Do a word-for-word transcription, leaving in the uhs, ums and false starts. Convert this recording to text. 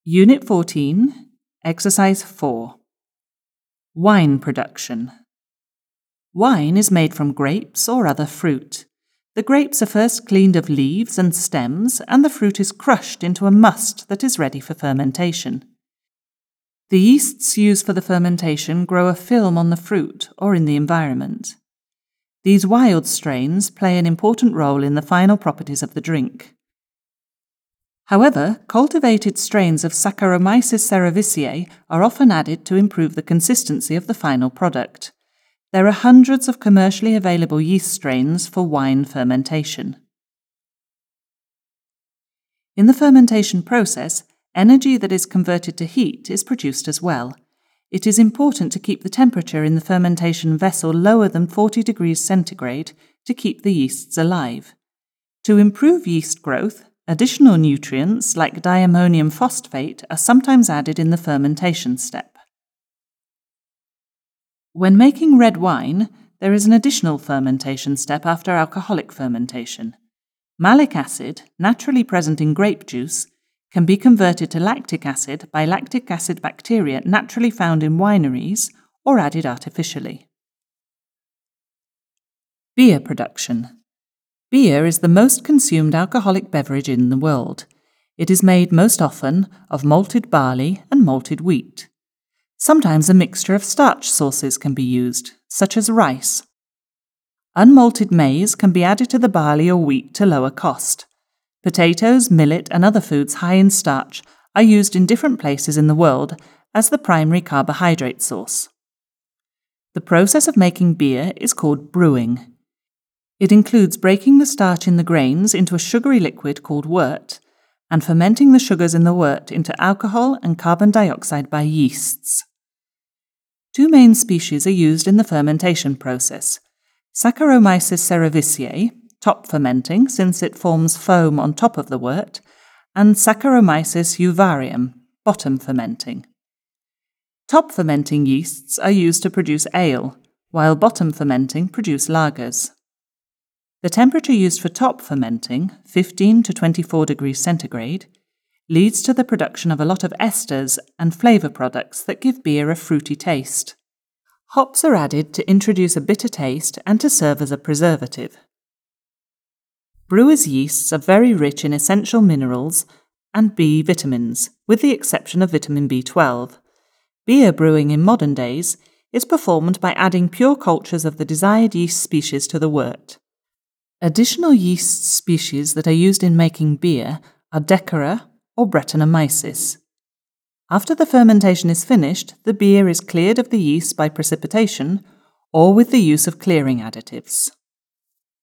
Unit fourteen, Exercise four. Wine production. Wine is made from grapes or other fruit. The grapes are first cleaned of leaves and stems, and the fruit is crushed into a must that is ready for fermentation. The yeasts used for the fermentation grow a film on the fruit or in the environment. These wild strains play an important role in the final properties of the drink. However, cultivated strains of Saccharomyces cerevisiae are often added to improve the consistency of the final product. There are hundreds of commercially available yeast strains for wine fermentation. In the fermentation process, energy that is converted to heat is produced as well. It is important to keep the temperature in the fermentation vessel lower than forty degrees centigrade to keep the yeasts alive. To improve yeast growth, additional nutrients like diammonium phosphate are sometimes added in the fermentation step. When making red wine, there is an additional fermentation step after alcoholic fermentation. Malic acid, naturally present in grape juice, can be converted to lactic acid by lactic acid bacteria naturally found in wineries or added artificially. Beer production. Beer is the most consumed alcoholic beverage in the world. It is made most often of malted barley and malted wheat. Sometimes a mixture of starch sources can be used, such as rice. Unmalted maize can be added to the barley or wheat to lower cost. Potatoes, millet, and other foods high in starch are used in different places in the world as the primary carbohydrate source. The process of making beer is called brewing. It includes breaking the starch in the grains into a sugary liquid called wort and fermenting the sugars in the wort into alcohol and carbon dioxide by yeasts. Two main species are used in the fermentation process: Saccharomyces cerevisiae, top fermenting since it forms foam on top of the wort, and Saccharomyces euvarieum, bottom fermenting. Top fermenting yeasts are used to produce ale, while bottom fermenting produce lagers. The temperature used for top fermenting, fifteen to twenty-four degrees centigrade, leads to the production of a lot of esters and flavour products that give beer a fruity taste. Hops are added to introduce a bitter taste and to serve as a preservative. Brewers' yeasts are very rich in essential minerals and B vitamins, with the exception of vitamin B twelve. Beer brewing in modern days is performed by adding pure cultures of the desired yeast species to the wort. Additional yeast species that are used in making beer are Decorum or Brettanomyces. After the fermentation is finished, the beer is cleared of the yeast by precipitation or with the use of clearing additives.